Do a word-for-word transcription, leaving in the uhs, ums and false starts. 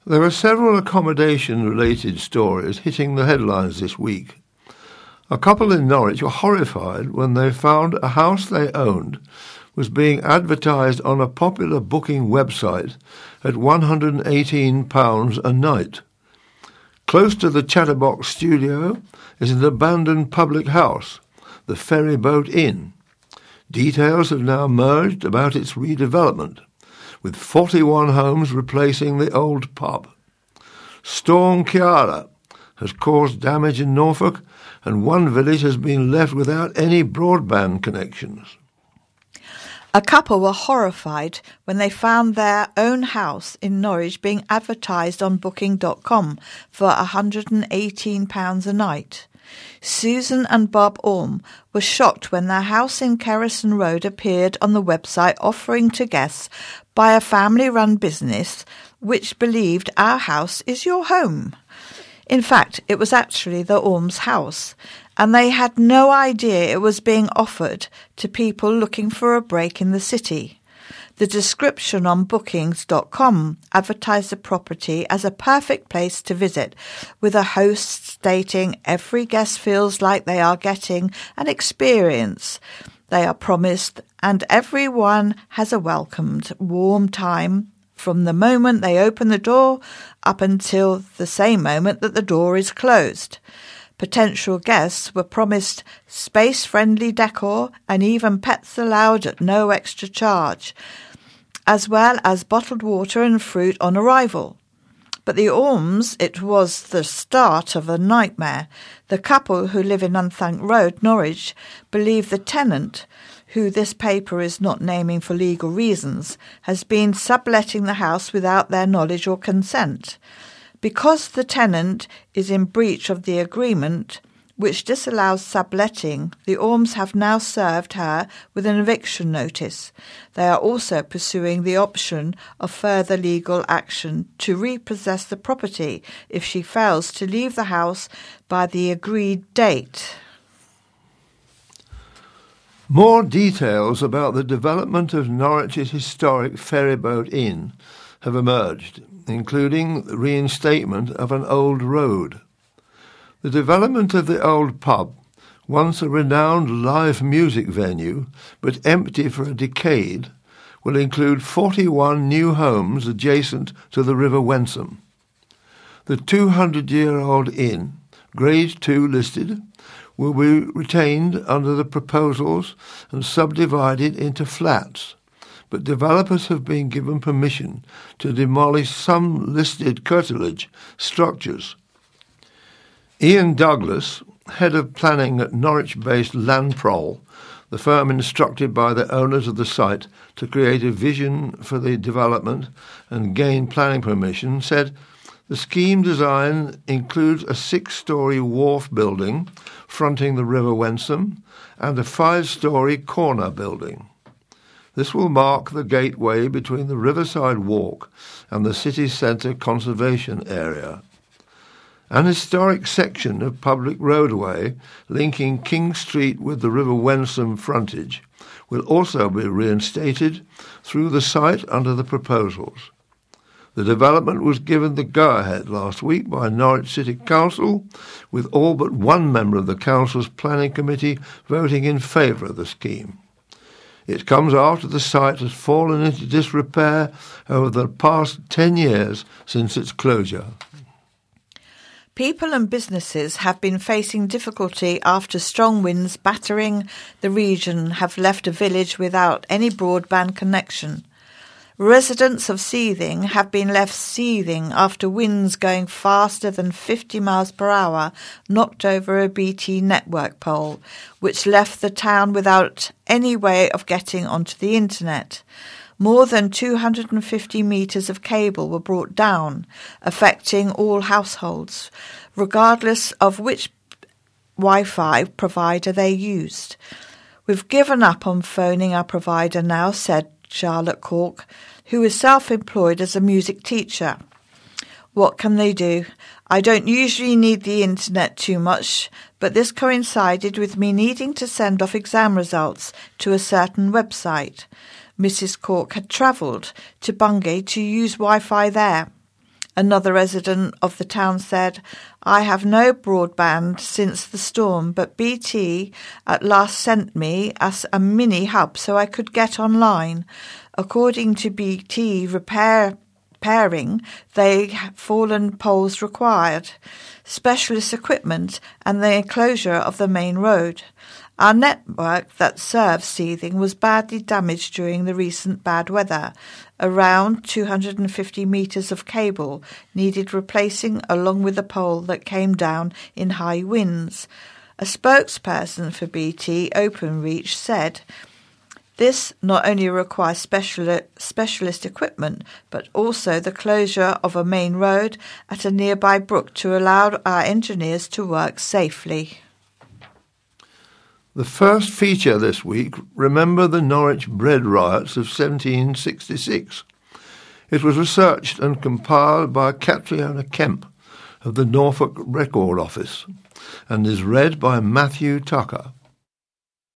There are several accommodation-related stories hitting the headlines this week. A couple in Norwich were horrified when they found a house they owned was being advertised on a popular booking website at one hundred and eighteen pounds a night. Close to the Chatterbox studio is an abandoned public house, the Ferryboat Inn. Details have now emerged about its redevelopment, with forty-one homes replacing the old pub. Storm Ciara has caused damage in Norfolk, and one village has been left without any broadband connections. A couple were horrified when they found their own house in Norwich being advertised on booking dot com for one hundred and eighteen pounds a night. Susan and Bob Orme were shocked when their house in Kerrison Road appeared on the website offering to guests by a family-run business which believed our house is your home. In fact, it was actually the Ormes' house, and they had no idea it was being offered to people looking for a break in the city. The description on bookings dot com advertised the property as a perfect place to visit, with a host stating every guest feels like they are getting an experience they are promised, and everyone has a welcomed, warm time from the moment they open the door up until the same moment that the door is closed. Potential guests were promised space-friendly decor and even pets allowed at no extra charge, as well as bottled water and fruit on arrival. But the Ormes, it was the start of a nightmare. The couple who live in Unthank Road, Norwich, believe the tenant, who this paper is not naming for legal reasons, has been subletting the house without their knowledge or consent. Because the tenant is in breach of the agreement, which disallows subletting, the Ormes have now served her with an eviction notice. They are also pursuing the option of further legal action to repossess the property if she fails to leave the house by the agreed date. More details about the development of Norwich's historic Ferryboat Inn have emerged, including the reinstatement of an old road. The development of the old pub, once a renowned live music venue, but empty for a decade, will include forty-one new homes adjacent to the River Wensum. The two hundred year old inn, Grade two listed, will be retained under the proposals and subdivided into flats, but developers have been given permission to demolish some listed curtilage structures. Ian Douglas, head of planning at Norwich-based Landprol, the firm instructed by the owners of the site to create a vision for the development and gain planning permission, said the scheme design includes a six-storey wharf building fronting the River Wensum and a five-storey corner building. This will mark the gateway between the Riverside Walk and the city centre conservation area. An historic section of public roadway linking King Street with the River Wensum frontage will also be reinstated through the site under the proposals. The development was given the go-ahead last week by Norwich City Council, with all but one member of the council's planning committee voting in favour of the scheme. It comes after the site has fallen into disrepair over the past ten years since its closure. People and businesses have been facing difficulty after strong winds battering the region have left a village without any broadband connection. Residents of Seething have been left seething after winds going faster than fifty miles per hour knocked over a B T network pole, which left the town without any way of getting onto the internet. More than two hundred fifty metres of cable were brought down, affecting all households, regardless of which Wi-Fi provider they used. We've given up on phoning our provider now, said Charlotte Cork, who is self-employed as a music teacher. What can they do? I don't usually need the internet too much, but this coincided with me needing to send off exam results to a certain website. Missus Cork had travelled to Bungay to use Wi-Fi there. Another resident of the town said, "I have no broadband since the storm, but B T at last sent me as a mini hub so I could get online. According to B T repair repairing, they have fallen poles required, specialist equipment and the enclosure of the main road. Our network that serves Seething was badly damaged during the recent bad weather. Around two hundred fifty metres of cable needed replacing along with the pole that came down in high winds." A spokesperson for B T Openreach said, "This not only requires special, specialist equipment, but also the closure of a main road at a nearby brook to allow our engineers to work safely." The first feature this week, remember the Norwich bread riots of seventeen sixty-six. It was researched and compiled by Catriona Kemp of the Norfolk Record Office and is read by Matthew Tucker.